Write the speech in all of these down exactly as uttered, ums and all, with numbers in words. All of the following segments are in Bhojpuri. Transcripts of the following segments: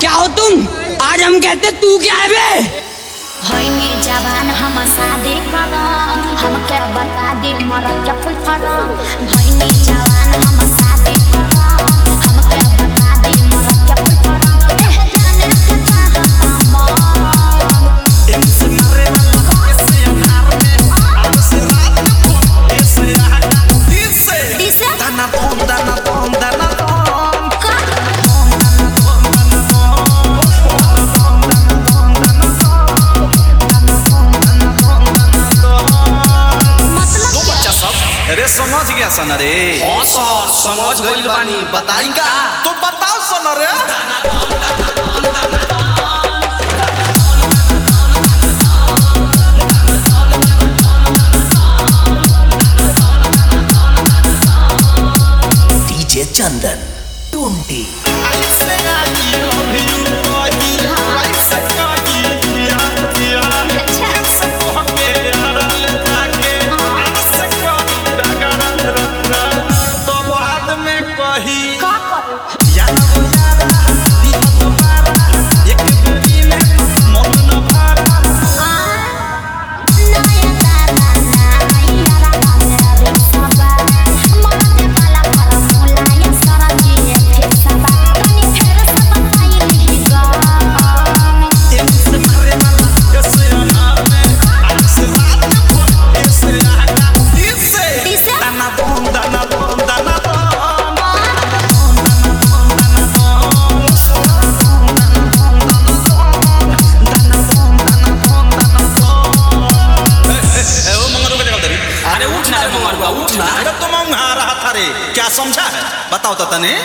क्या हो तुम? आज हम कहते तू क्या है बे? होइनी जवान हम शादी करो, हम के बता दे मरद के फुल फरो। होइनी जवान हम शादी करो, हम के बता दे मरद के फुल फरो। एह जाने के चाहता मन इनसे मारे कैसे अंधार में अब से रात में फोन ऐसे आका दिल से दिसे दाना फोन दाना फोन दाना फोन का अरे समझ गया सन रे? हाँ सर समझ गइल बानी, बताई का? तो बताओ सन रे। डीजे चंदन ट्वेंटी क्या समझा है बताओ तो तने।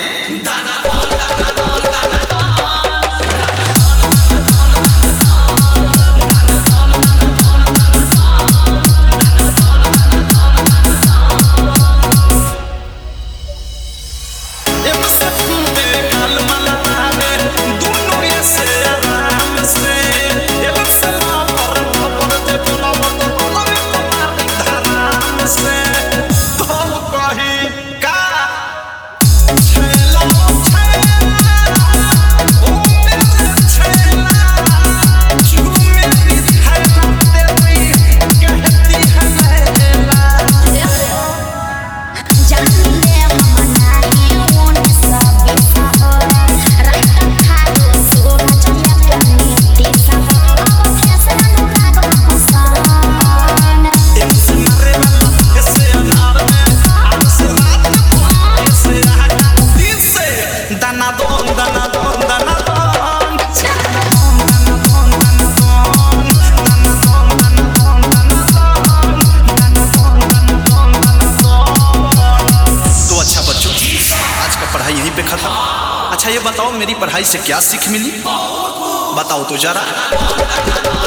यहीं पे खत्म। अच्छा ये बताओ मेरी पढ़ाई से क्या सीख मिली? बताओ तो जरा।